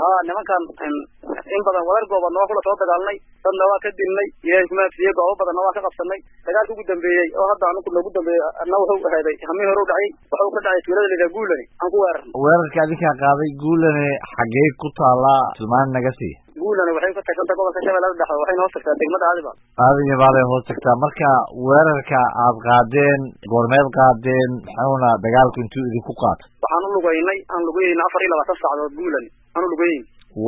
nimankan in badan wadar gooban oo kula soo dagaalnay dadna waa ka dilnay ilaahay kuma fiye goobo badan waa ka qabsanay dagaalka ugu dambeeyay oo hadda anu ku nagu dambeeyay annagu wuxuu ahaday hamii hore u dhacay wuxuu ka dhacay tuulada leeyahay Guulane aan ku weerarka adinka qaaday Guulane xagee ku taala Sumaan naga sii Guulane waxay ka tagtay gobolka Shabeellaha Dhexe waxay noo tagtay degmada Aadiba baad hoos tagtaa marka weerarka aad qaadeen goormeed qaadeen xawna dagaalku intuu idinku qaatay waxaan u lugaynay 24 saacadood Guulane aan u lugayn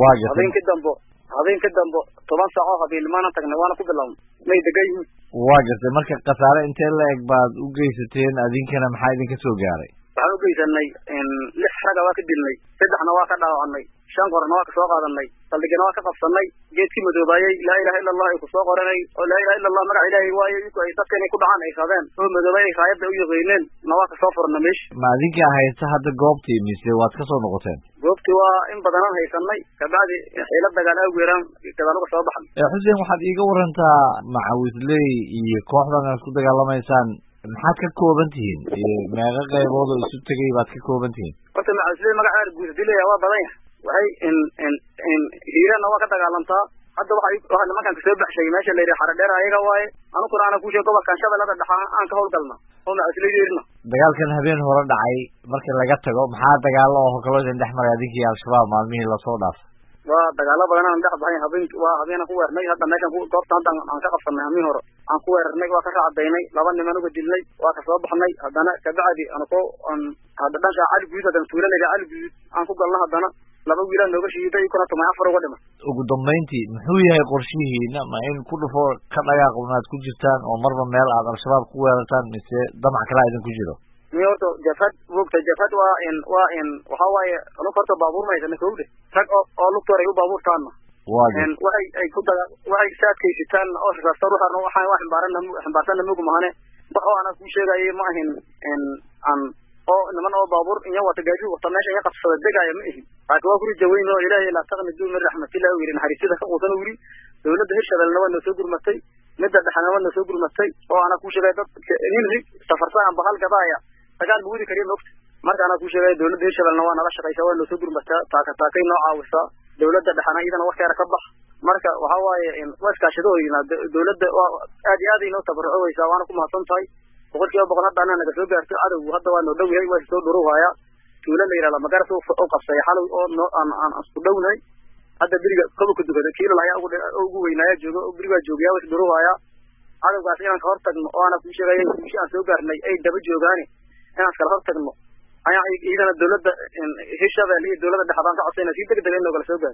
habeenkii dambo 10 saacadood habeenimana tagnay waana ku bilawnay may dagay waajartay marka qasaare intee la eg baad u geysateen adinkana maxaa idinka soo gaaray waxaan u geysanay 6 raga waa ka dilnay 3na waa ka dhaawacnay 5 qorna waa ka soo qaadanay qaldigana waa ka qabsanay geedkii madoobaayay la ilaaha illa allah ku soo qoranay oo la ilaaha illa allah magac ilaahay waayo ku ay dadkana ku dhacaan ay qaadeen oo madoobay raayada u yaqeyneen waa ka soo furnay meesh ma adinka haysta hadda goobtii mise waad ka soo noqoteen goobtii waa in badan aan haysanay kabacdi xeelad dagaal ay weeraan kadaan uga soo baxnay Xuseen waxaad iiga warantaa macawisley iyo kooxdan aad ku dagaalamaysaan maxaad ka kooban tihiin meeqa qaybood oo isu tagay baad ka kooban tihiin horta macawisley magaceeda guud dilay waa badan yahay waxay hiirana waa ka dagaalantaa hadda waxa nimankan ka soo baxshay meesha la yiraahdo Xaradheer ayaga waaye anu quraana ku sheego gobolka Shabeellaha Dhexe aan ka howlgalna oo macawisleyna dagaalkan habeen hore dhacay markii laga tago maxaa dagaal oo kala dhex maray adinkii al-shabaab maalmihii la soo dhaaf waa dagaal badan aan dhex baxay habeen ku weernay hadda meeshan ku goobta aan ka qabsanay habeen hore aan ku weernay waa ka raacdaynay laba niman uga dilnay waa ka soo baxnay haddana kabacdi hadda dhanka cali guud dan tuulada cali guud aan ku galnay haddana laba wiilan nooga shiiday kuna tumay 4 uga dhimay ugu dambeyntii muxuu yahay qorshihiina ma in ku dhufo ka dhagaaqonaad ku jirtaan oo marba meel aad al-shabaab ku weerartaan mise damac kala idin ku jiro niyoto jafad waa in waxa waaye anu korto baabuur ma haysan kowde tag oo lugtooray u baabuurtaan waxay saadkaysitaan oo raastar waxaan xambaarsan mugu mahane waxoo ana ku sheegay ma ahin oo niman oo baabuur in wata gaadi wata meesha ay qabsada degaya ma ahin waa kuri jaweyn oo ilaahay la taqnidu min rahmatillah oo yirin harisida ka qodan wuri dawladda Hirshabeelle waa soo gurmatay midda dhaxana waa soo gurmatay oo ana ku sheegay dad in rig safarsan bahal gadaaya dagaal buudi kariim waqti marka ana ku sheegay dawladda Hirshabeelle waa nala shaqaysaa waa soo gurmatay taakay noo caawisa dawladda dhaxana idana wax ka bax marka waxa waaye in waskaashadooyina dawladda aad iyo aad inoo tabarrucaysaa waana ku mahadsantahay boqolkiiba boqol hadda naga soo gaartay cadawgu hadda waa noo dhow yahay waa soo dhuruhaya tuulada ila magaras oo qabsay xalay oo aan isku dhownahay hadda biriga ku dugada kiilo ayaa ugu weynaaya joogo biriga joogiya waa dhuruhaya cadawgaas inaan ka hortagno oo ana ku sheegay in aan soo gaarnay ay daba joogaan inaan kala hortagno ayaa idana dawladda Hirshabeelle iyo dawladda dhaxdan ka codsanaysa si degdeg ah inoo kala soo gaar